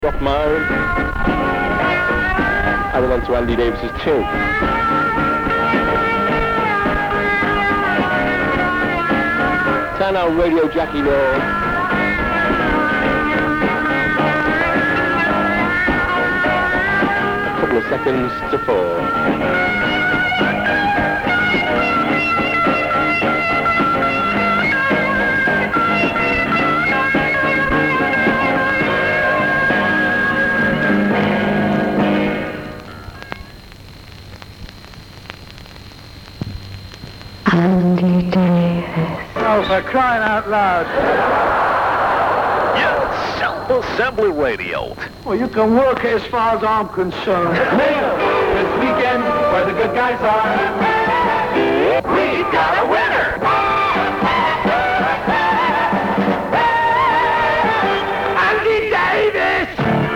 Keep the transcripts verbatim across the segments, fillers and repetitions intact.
Rock mine. And then on to Andy Davis's two. Turn our Radio Jackie Law. A couple of seconds to four. Andy Davis. Oh, for crying out loud. Yes, Self-Assembly Radio. Well, you can work it as far as I'm concerned. Later, this weekend, where the good guys are, we've got a winner! Andy Davis!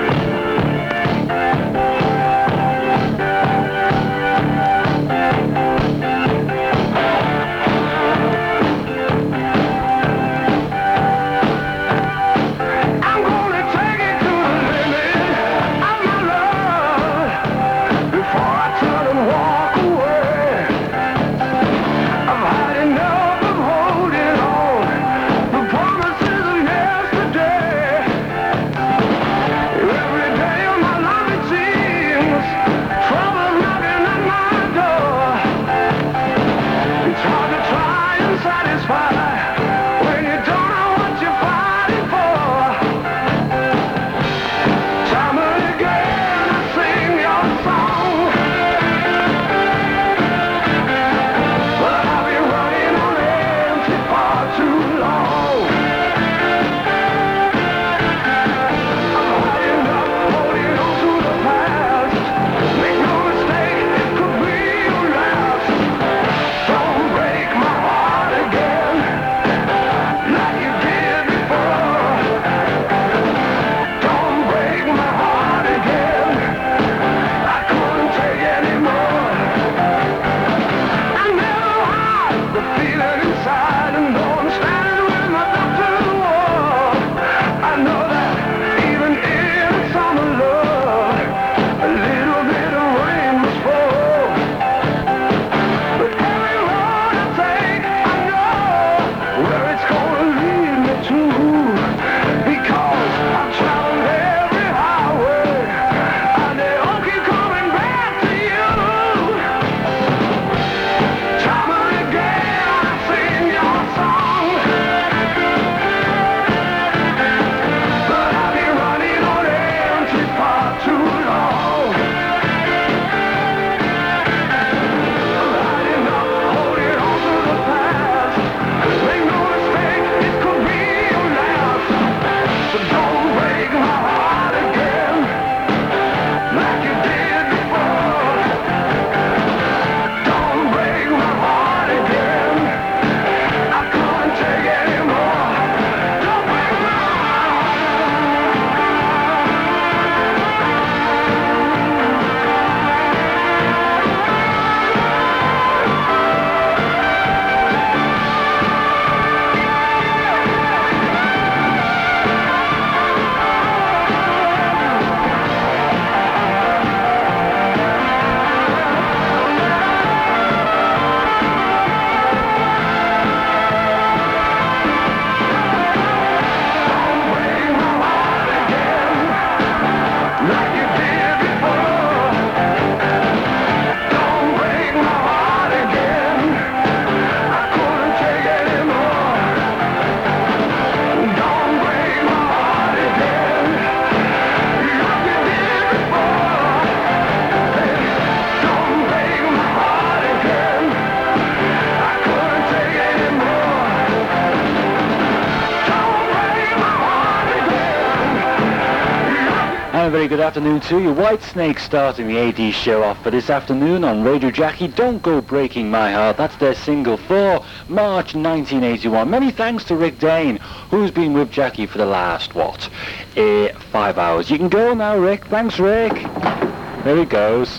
A very good afternoon to you. Whitesnake starting the A D show off for this afternoon on Radio Jackie. Don't Go Breaking My Heart. That's their single for March nineteen eighty-one. Many thanks to Rick Dane, who's been with Jackie for the last, what, uh, five hours. You can go now, Rick. Thanks, Rick. There he goes.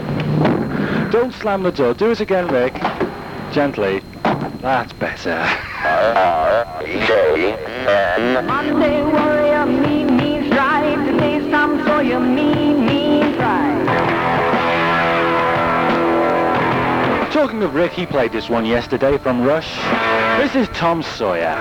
Don't slam the door. Do it again, Rick. Gently. That's better. Monday warrior, mean, mean strike. Today's Talking of Rick, he played this one yesterday from Rush. This is Tom Sawyer.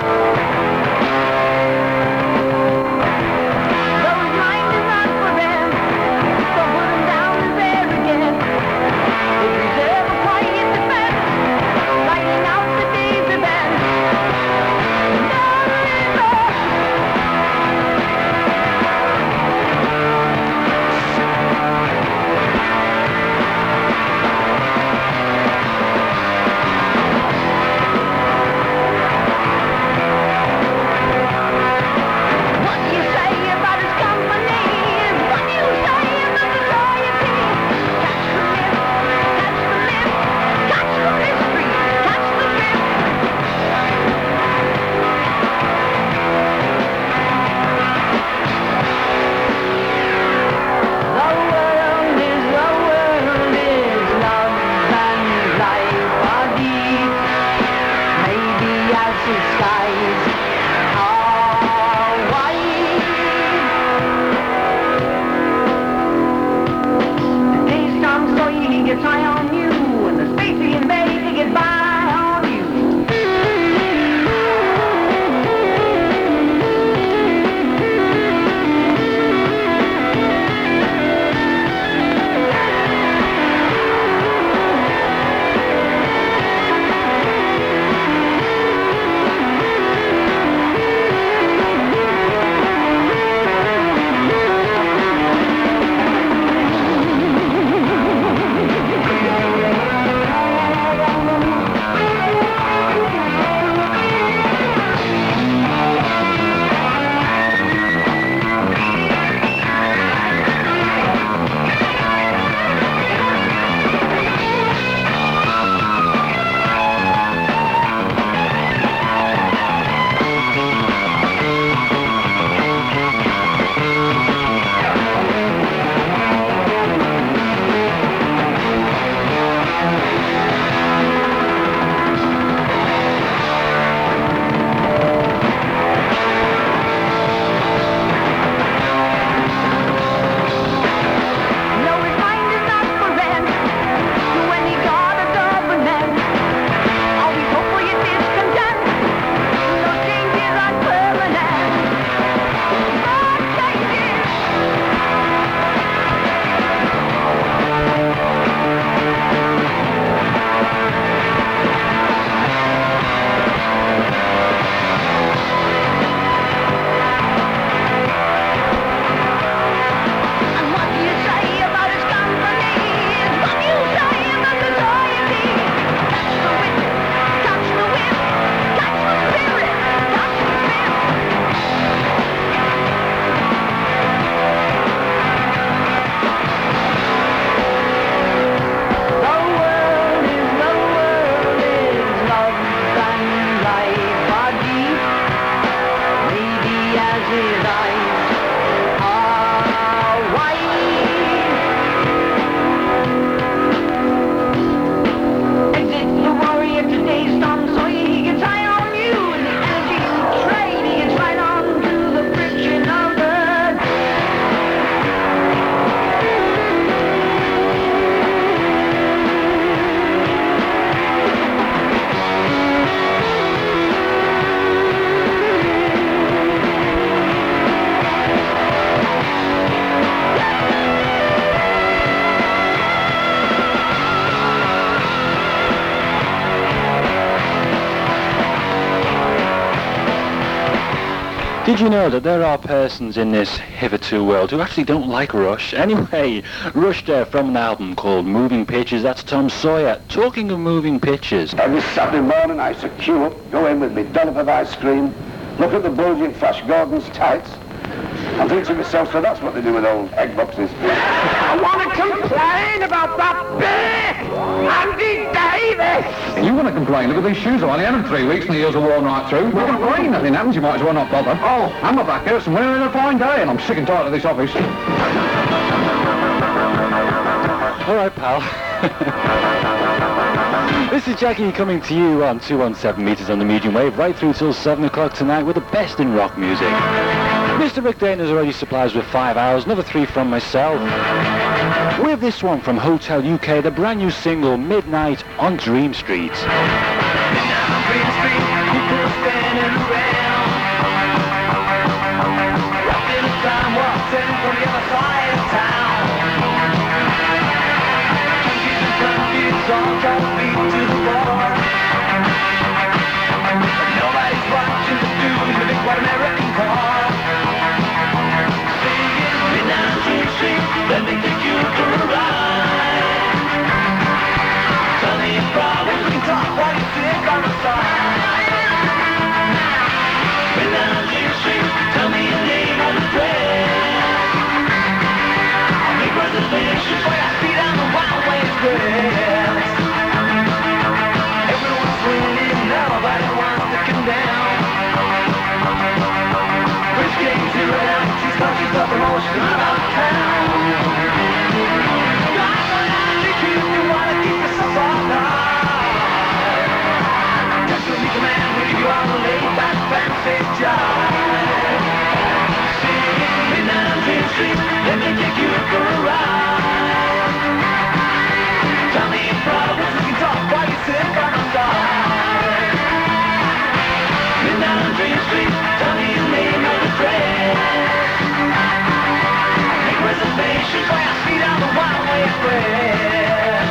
Did you know that there are persons in this hitherto world who actually don't like Rush? Anyway, Rush there from an album called Moving Pictures. That's Tom Sawyer. Talking of moving pictures. Every Saturday morning I used to queue up, go in with me dollop of ice cream, look at the bulging Flash Gordon's tights, and think to myself, so that's what they do with old egg boxes. I want to complain about that bit! Andy Davis! You want to complain? Look at these shoes. I've only had them three weeks and the heels are worn right through. We're going to rain. Nothing happens. You might as well not bother. Oh, I'm not back here. Somewhere in a fine day, and I'm sick and tired of this office. All right, pal. This is Jackie coming to you on two one seven meters on the medium wave, right through till seven o'clock tonight with the best in rock music. Mister Rick Dane has already supplied us with five hours, another three from myself. With this one from Hotel U K, the brand new single, Midnight on Dream Street. Midnight on Dream Street, people standing around. Wrapped in a time walks in from the other side of town. Junkies and junkies all try to beat to the bar. But nobody's watching the dude in the big white American car. Singing Midnight on Dream Street, let me take you for a ride. Tell me your problems, we can talk while you sit by my side. Midnight on Dream Street, tell me your name and address. I'll make reservations for your feet on the Wild Way Express. Everyone's winning, nobody wants to come down. Rich King's here and she's conscious of emotion about town. God, but I think you wanna keep yourself all night. Just to be the man who give you all the laid-back fancy jive. Singing Midnight on Dream Street, let me take you for a ride. Tell me your problems, we can talk while you sit by my side. Midnight on Dream Street, tell me your name and address. Make reservations for your feet on the Wild Way Express.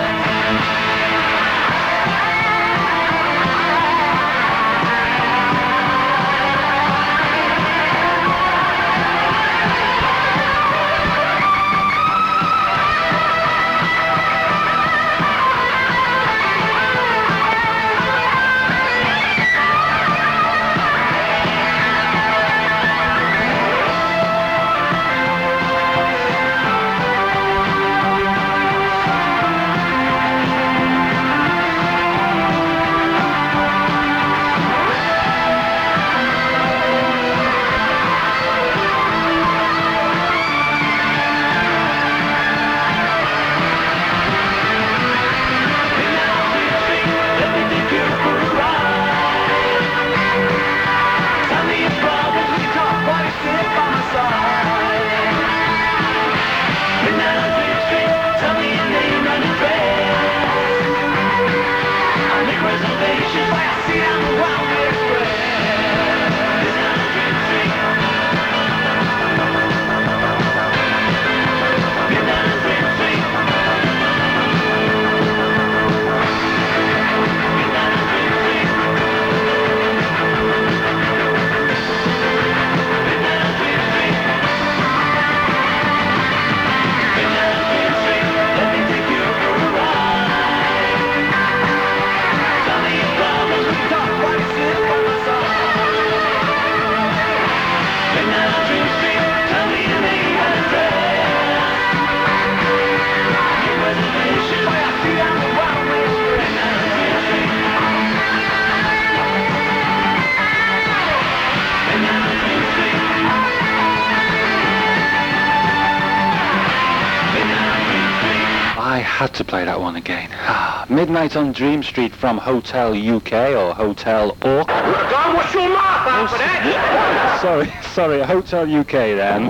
I had to play that one again. Midnight on Dream Street from Hotel U K or Hotel Orc. God, what's your mark out for that? Sorry, sorry, Hotel U K then.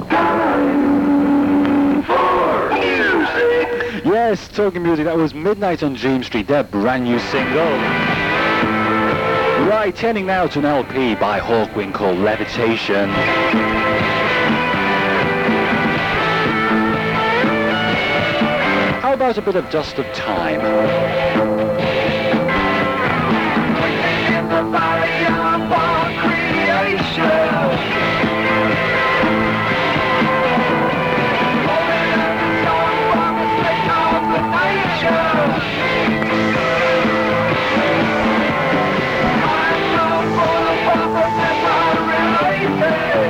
Yes, talking music, that was Midnight on Dream Street, their brand new single. Right, turning now to an L P by Hawkwind called Levitation. How about a bit of Dust of Time? In the valley of our creation, holding up the song from the state of the nation. I'm known for the purpose and my related.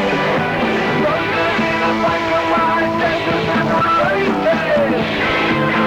Rolling in a black and white desert and a race.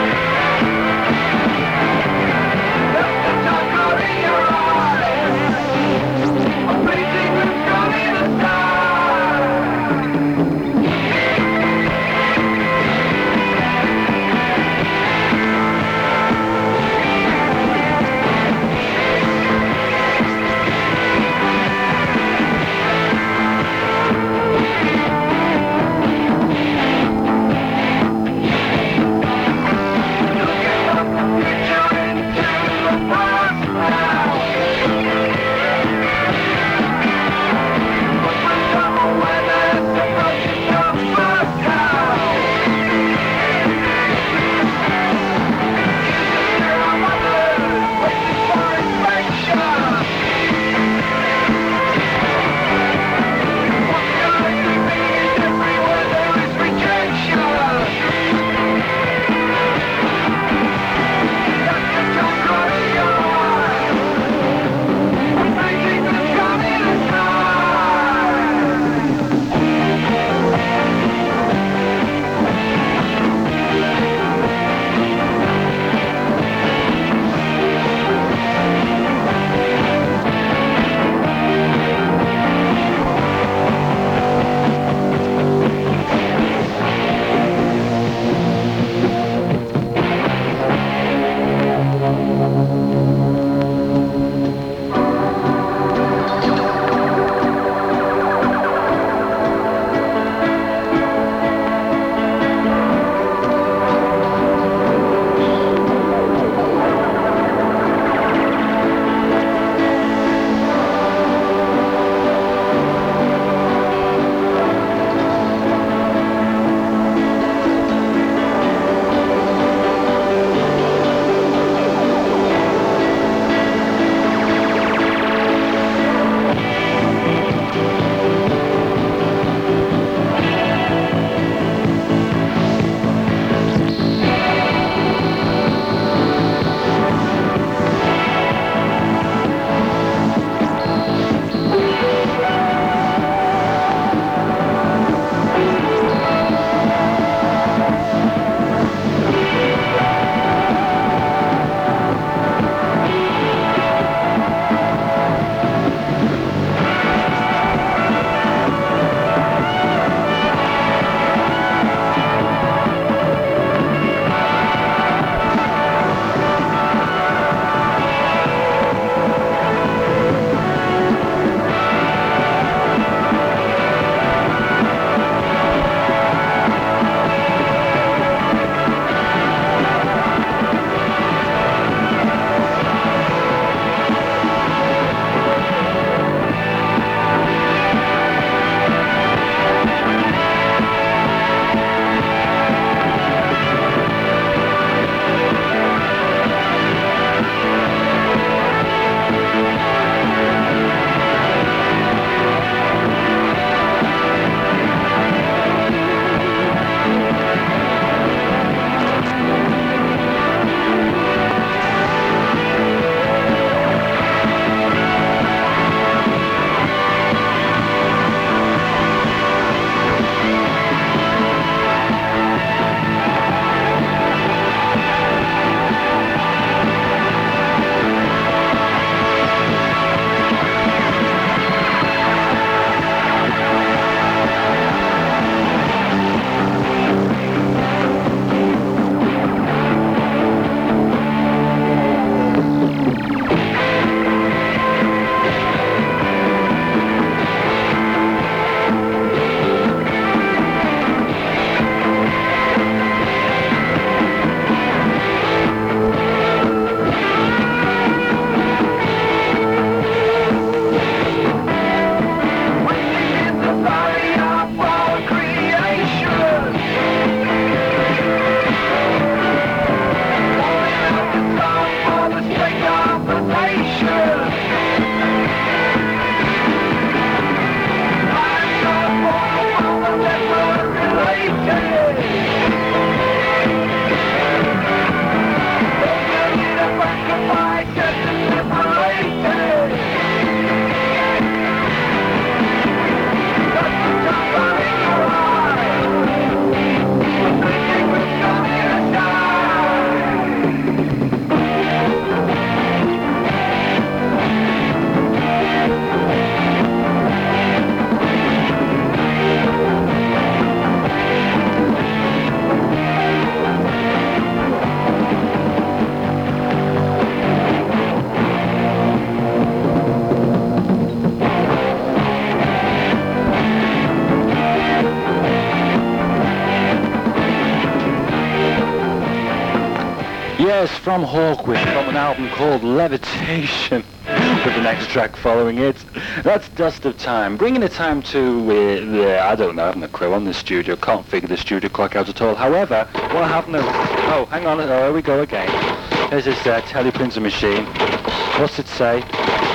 Yes, from Hawkwind, from an album called Levitation, with the next track following it. That's Dust of Time, bringing the time to, uh, uh, I don't know, I haven't a clue on the studio, can't figure the studio clock out at all. However, what happened is, oh, hang on, oh, here we go again. There's this uh, teleprinter machine. What's it say?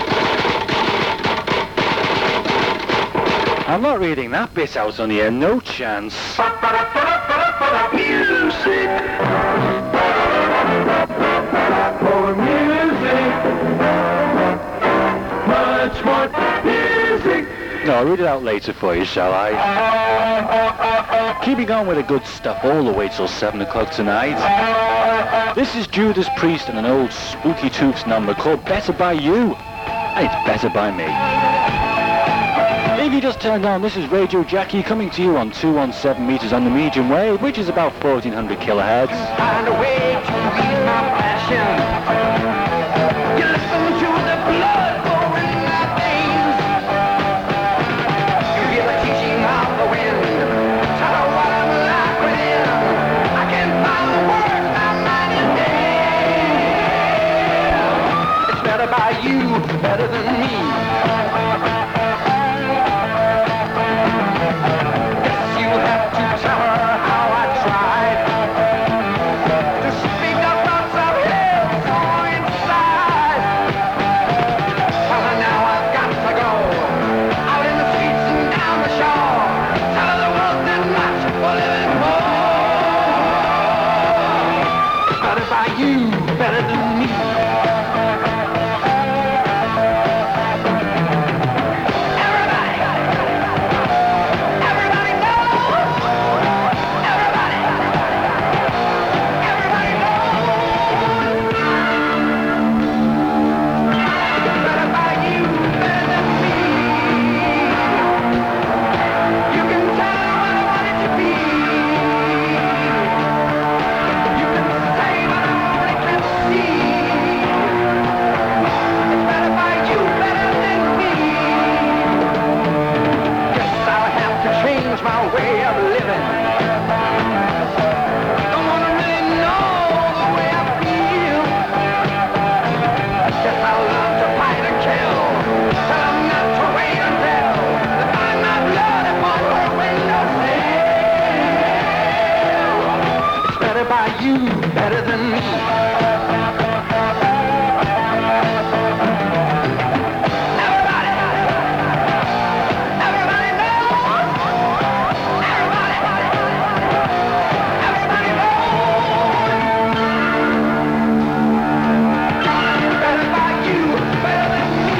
I'm not reading that bit out on the air, no chance. Music. For music. Much more music. No, I'll read it out later for you, shall I? Keeping on with the good stuff all the way till seven o'clock tonight. This is Judas Priest and an old Spooky Toots number called Better By You. And it's Better By Me. If you just turned on, this is Radio Jackie coming to you on two one seven meters on the medium wave, which is about fourteen hundred kilohertz. Find a way to ease my passion. You listen to the blood flowing in my veins. You hear the teaching of the wind. Tell her what I'm like within. I can't find the words my mind is dead. It's better by you, better than me. Better than me. Better than me. Everybody, everybody knows. Everybody, everybody knows. Better by you, better than me.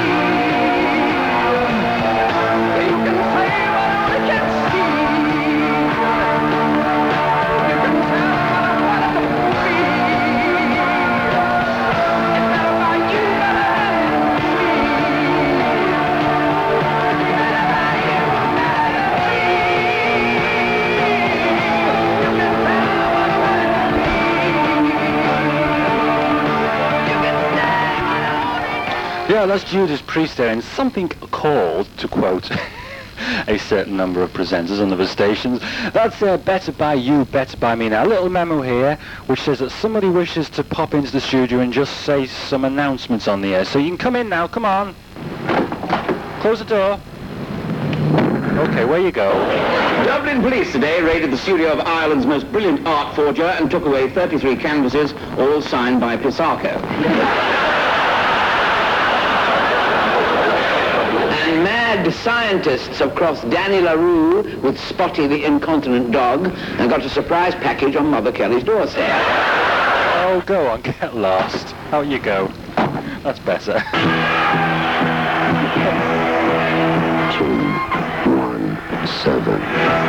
You can say what I can see. You can tell what I want to be. Yeah, that's Judas Priest there, and something called, to quote a certain number of presenters on other stations, that's uh, Better By You, Better By Me. Now, a little memo here, which says that somebody wishes to pop into the studio and just say some announcements on the air. So you can come in now, come on. Close the door. Okay, where you go? Dublin police today raided the studio of Ireland's most brilliant art forger and took away thirty-three canvases, all signed by Pisarco. And mad scientists have crossed Danny LaRue with Spotty the incontinent dog and got a surprise package on Mother Kelly's doorstep. Oh, go on, get lost. Out you go. That's better. Two, one, seven.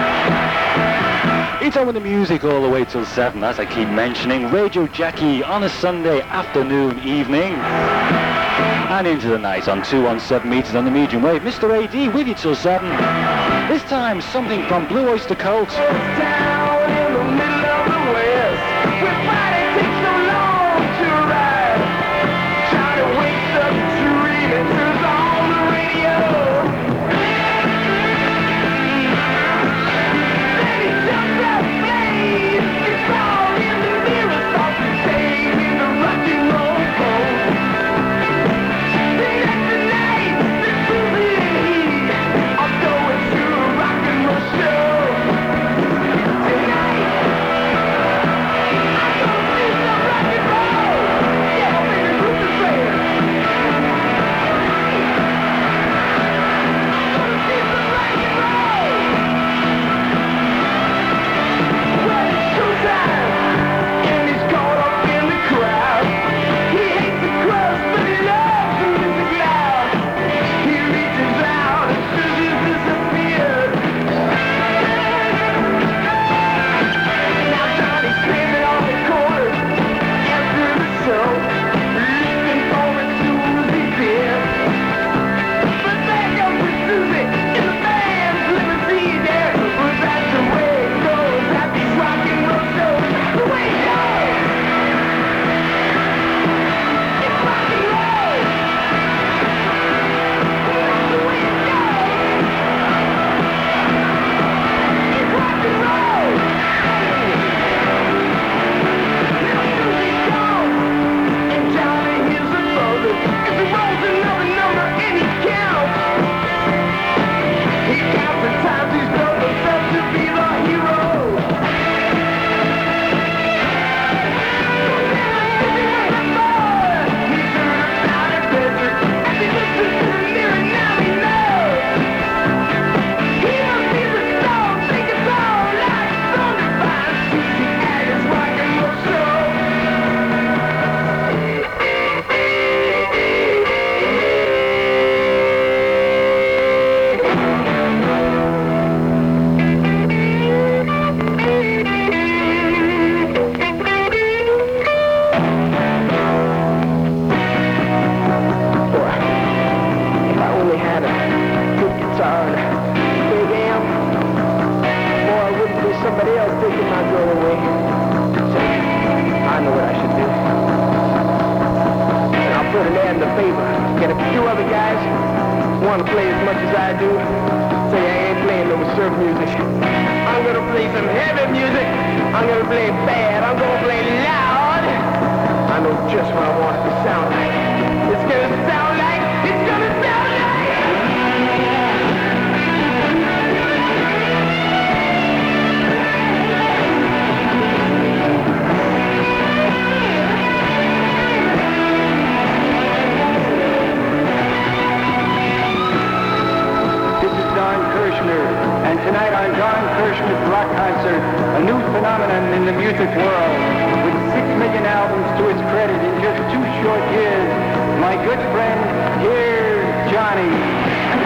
It's on with the music all the way till seven, as I keep mentioning. Radio Jackie on a Sunday afternoon, evening. And into the night on two one seven meters on the medium wave. Mister A D with you till seven. This time, something from Blue Oyster Cult. Down in the middle of the West, where Friday takes so long to ride. Johnny wakes up dreaming, turns on the radio. Then he jumps out, plays, gets all in the mirror, starts to save in the somebody else taking my girl away. I know what I should do. And I'll put an ad in the paper. Get a few other guys want to play as much as I do. Say I ain't playing no surf music. I'm gonna play some heavy music. I'm gonna play bad. I'm gonna play loud. I know just what I want it to sound like. It's gonna sound like. It's gonna sound like. And tonight on John Kirshner's Rock Concert, a new phenomenon in the music world. With six million albums to his credit in just two short years, my good friend, here's Johnny.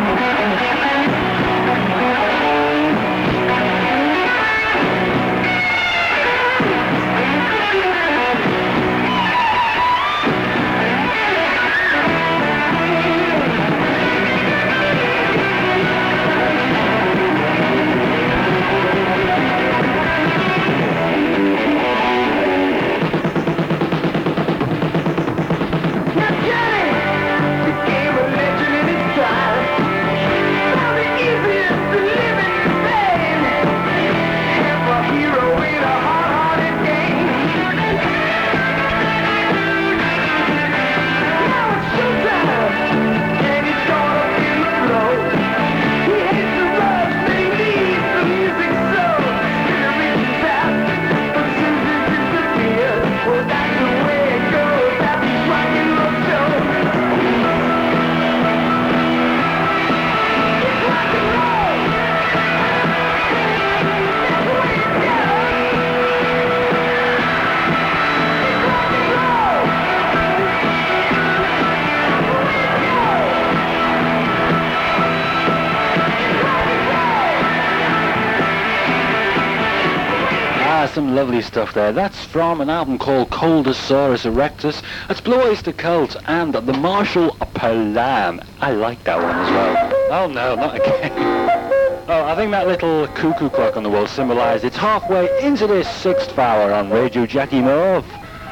Some lovely stuff there. That's from an album called Coldosaurus Erectus. That's Blue Oyster Cult and the Marshall Palam. I like that one as well. Oh no, not again. Oh, I think that little cuckoo clock on the wall symbolised it's halfway into this sixth hour on Radio Jackie North.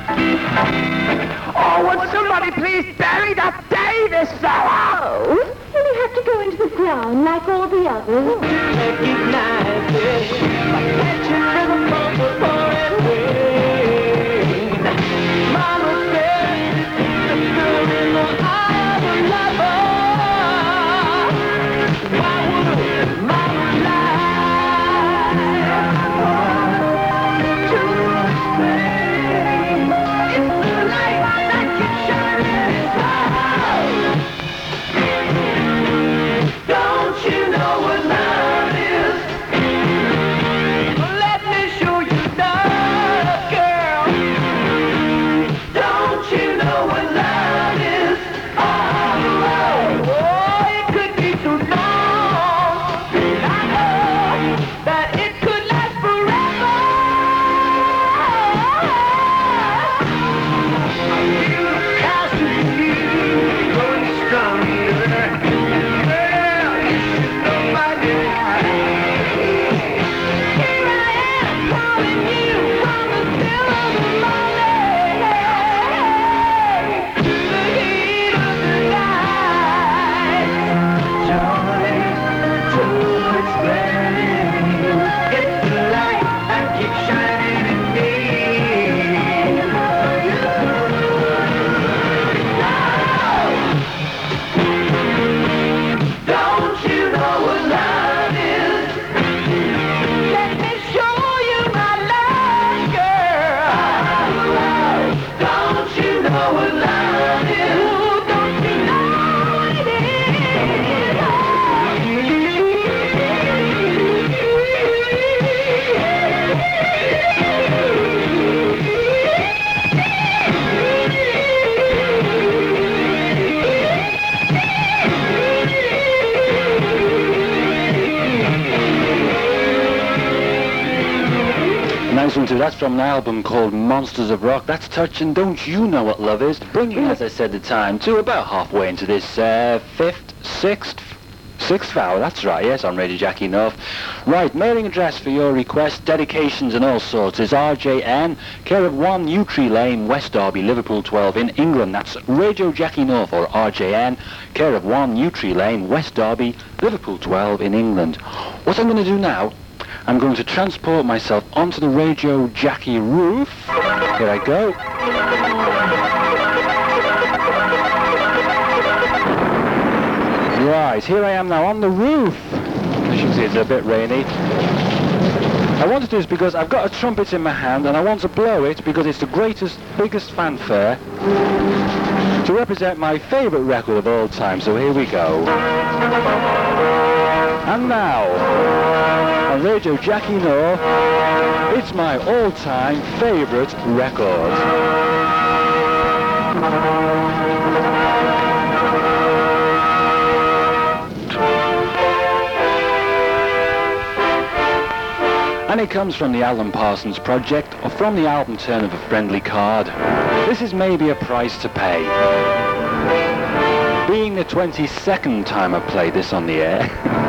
Oh, would somebody please bury that Davis fellow? Oh, will you have to go into the ground like all the others? Recognize it. Catching rhythm from the pouring rain. Mama said, the girl in the eye of a lover. Why would mama lie to stay? It's the light that keeps shining bright. Don't you know what love is? Let me show you love, girl. Don't you know what love is? Oh, oh, it could be so long. I know that it could last forever. I feel the passion in you growing stronger. Girl, you should know my name. Here I am calling you from the still of the morning to the heat of the night. Joy to explain. It's the light that keeps shining in me. Don't you know what love is? Let me show you my love, girl. Don't you know what love is? Ooh, don't you know what it Nice one too. That's from an album called Monsters of Rock. That's touching. Don't you know what love is? Bringing, as I said, the time to about halfway into this uh, fifth, sixth, Sixth hour, that's right, yes, on Radio Jackie North. Right, mailing address for your requests, dedications and all sorts is R J N, care of one Newtree Lane, West Derby, Liverpool twelve in England. That's Radio Jackie North, or R J N, care of one Newtree Lane, West Derby, Liverpool twelve in England. What I'm going to do now, I'm going to transport myself onto the Radio Jackie roof. Here I go. Right, here I am now on the roof. As you can see, it's a bit rainy. I want to do this because I've got a trumpet in my hand and I want to blow it because it's the greatest, biggest fanfare to represent my favourite record of all time. So here we go. And now, on Radio Jackie North, it's my all-time favourite record. And it comes from the Alan Parsons Project, or from the album Turn of a Friendly Card. This is maybe a price to pay. Being the twenty-second time I've played this on the air.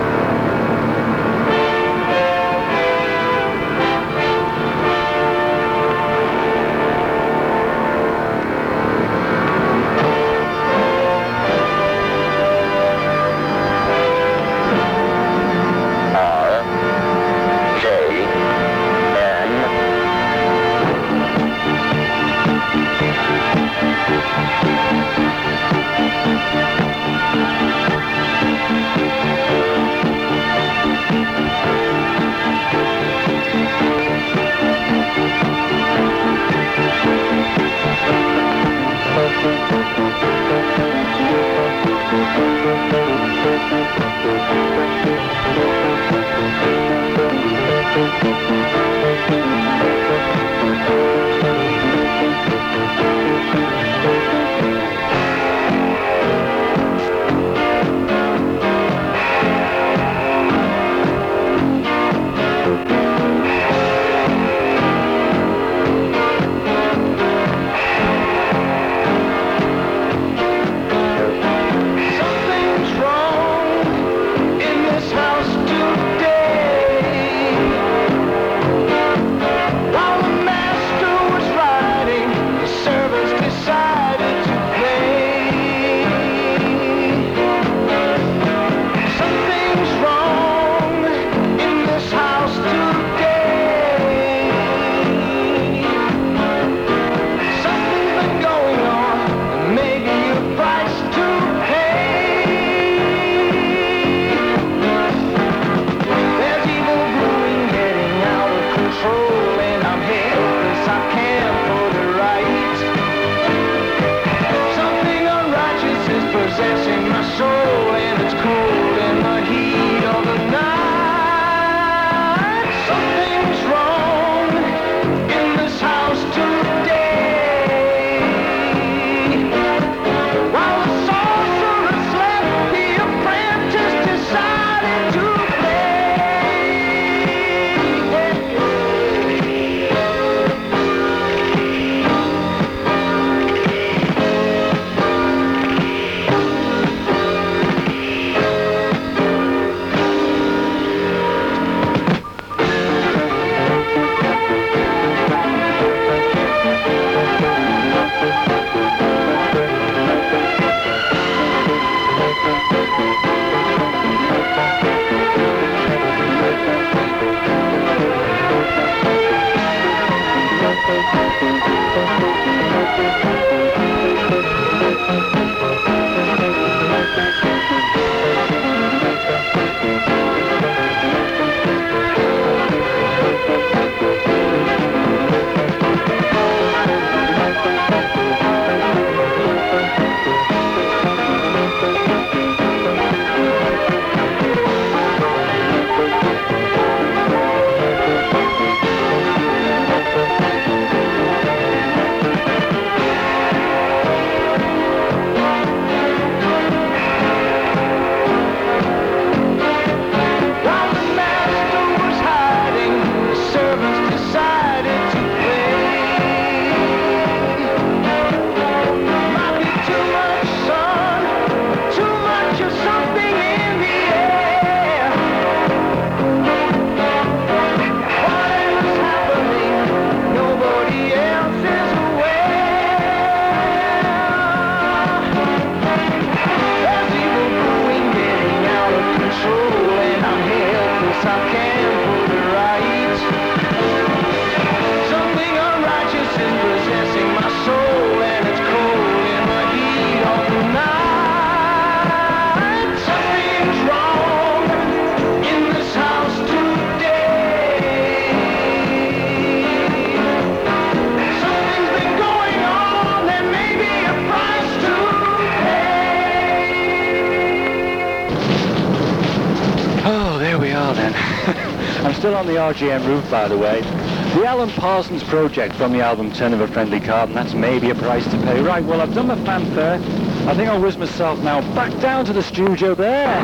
I'm still on the R G M roof, by the way. The Alan Parsons Project from the album Turn of a Friendly Card, and that's maybe a price to pay. Right, well, I've done my fanfare. I think I'll whiz myself now back down to the studio there.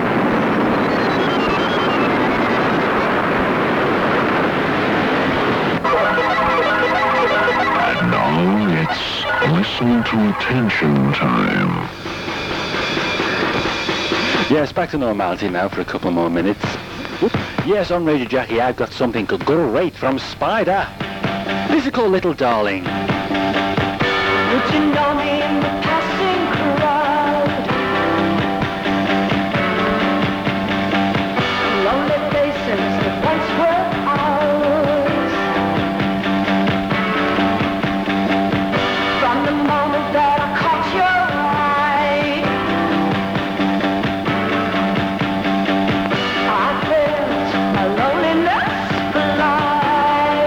And now it's listen to attention time. Yes, back to normality now for a couple more minutes. Whoop. Yes, on Radio Jackie, I've got something great from Spider. This is called Little Darling. Would you know me in the passing crowd? Lonely faces that once were ours. From the moment that I caught your eye, I felt my loneliness fly.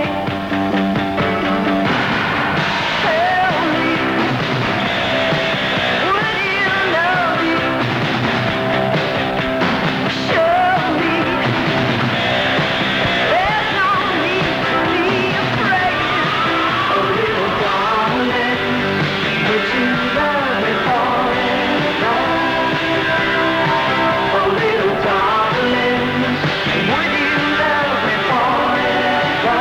Tell me, would you know me? Show me there's no need to be afraid. Oh, little darling, would you love me forever? Oh, little darling, would you love me forever?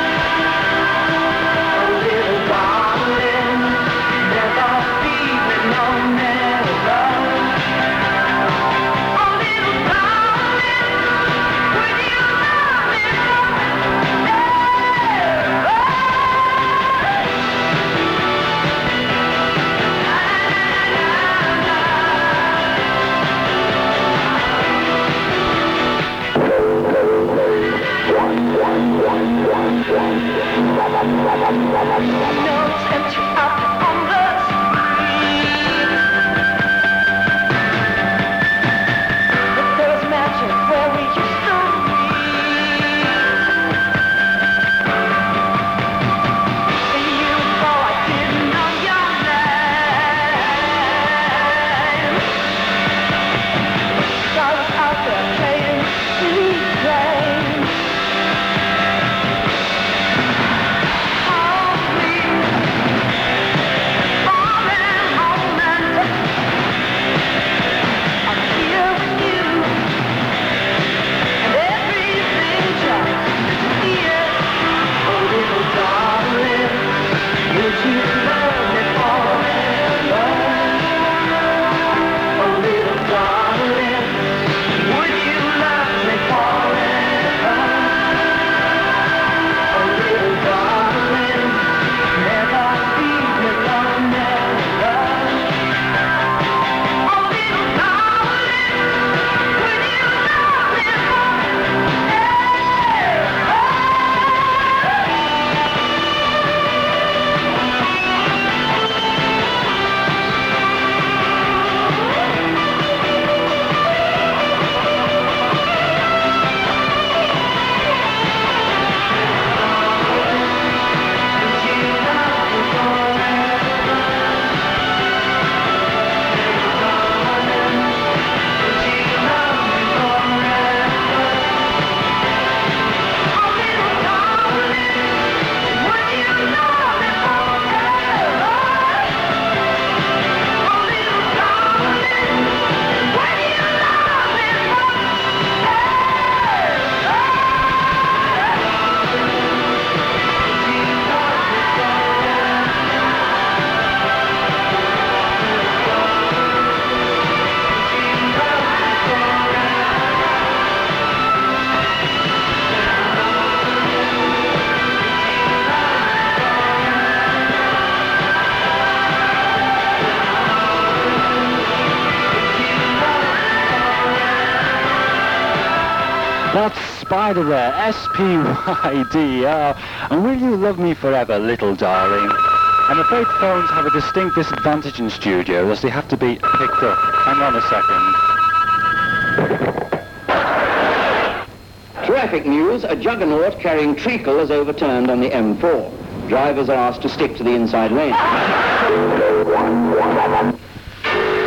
Oh, little darling, never leave me, no, never. Oh, little darling, would you love me notes that you up on the street. But there was magic where we used to meet. And you thought I didn't know your name. So I was out there playing silly games. That's Spider there, S P Y D R. And will you love me forever, little darling? I'm afraid phones have a distinct disadvantage in studio, as they have to be picked up. Hang on a second. Traffic news, a juggernaut carrying treacle is overturned on the M four. Drivers are asked to stick to the inside lane.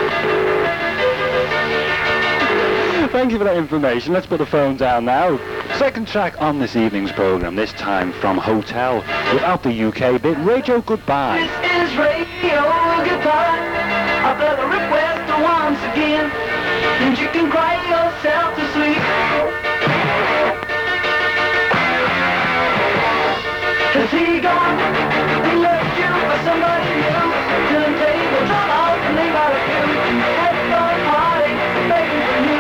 Thank you for that information. Let's put the phone down now. Second track on this evening's programme, this time from Hotel, without the U K bit, Radio Goodbye. This is Radio Goodbye. I play the request once again, and you can cry yourself to sleep. Has he gone? He left you for somebody new. Turntable, drop out and leave out a few. Headphone party, begging for you.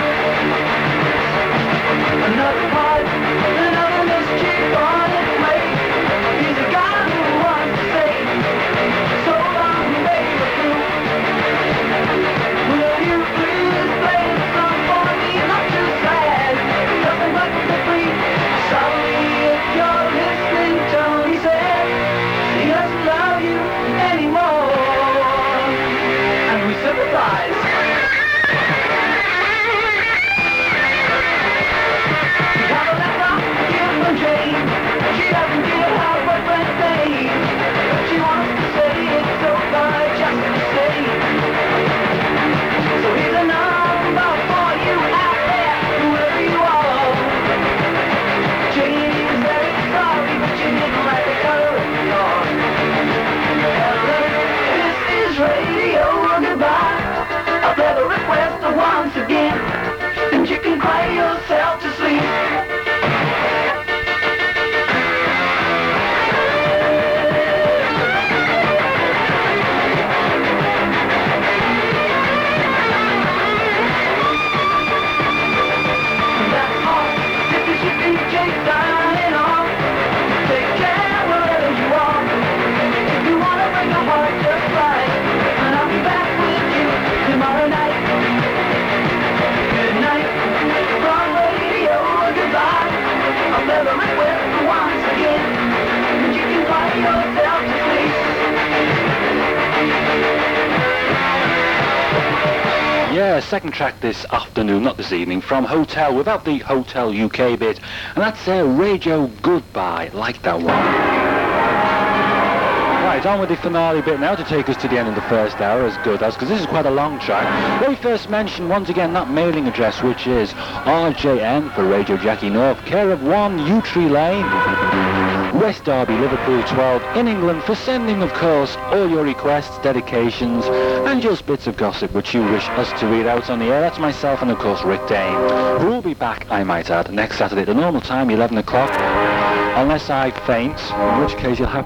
Another part, another mischief on its way. He's a guy who wants to say, so long, baby, through. Will you please play the song for me? Not too sad, nothing but the free. Sorry if you're listening, Tony said. He doesn't love you anymore. And we sympathize. Jane, she doesn't get her boyfriend's name. She wants to say it's over just to say. So here's a number for you out there, whoever you are. Jane is very sorry, but she didn't write the current song. Hello, this is Radio Goodbye. I'll play the request once again, and you can cry yourself to sleep. Yeah, second track this afternoon, not this evening, from Hotel, without the Hotel U K bit. And that's uh, Radio Goodbye. Like that one. Right, on with the finale bit now to take us to the end of the first hour, as good as, because this is quite a long track. Let me first mention once again that mailing address, which is R J N for Radio Jackie North, care of one Yew Tree Lane, West Derby, Liverpool twelve, in England, for sending, of course, all your requests, dedications, and just bits of gossip which you wish us to read out on the air. That's myself and, of course, Rick Dane, who will be back, I might add, next Saturday at the normal time, eleven o'clock, unless I faint, in which case you'll have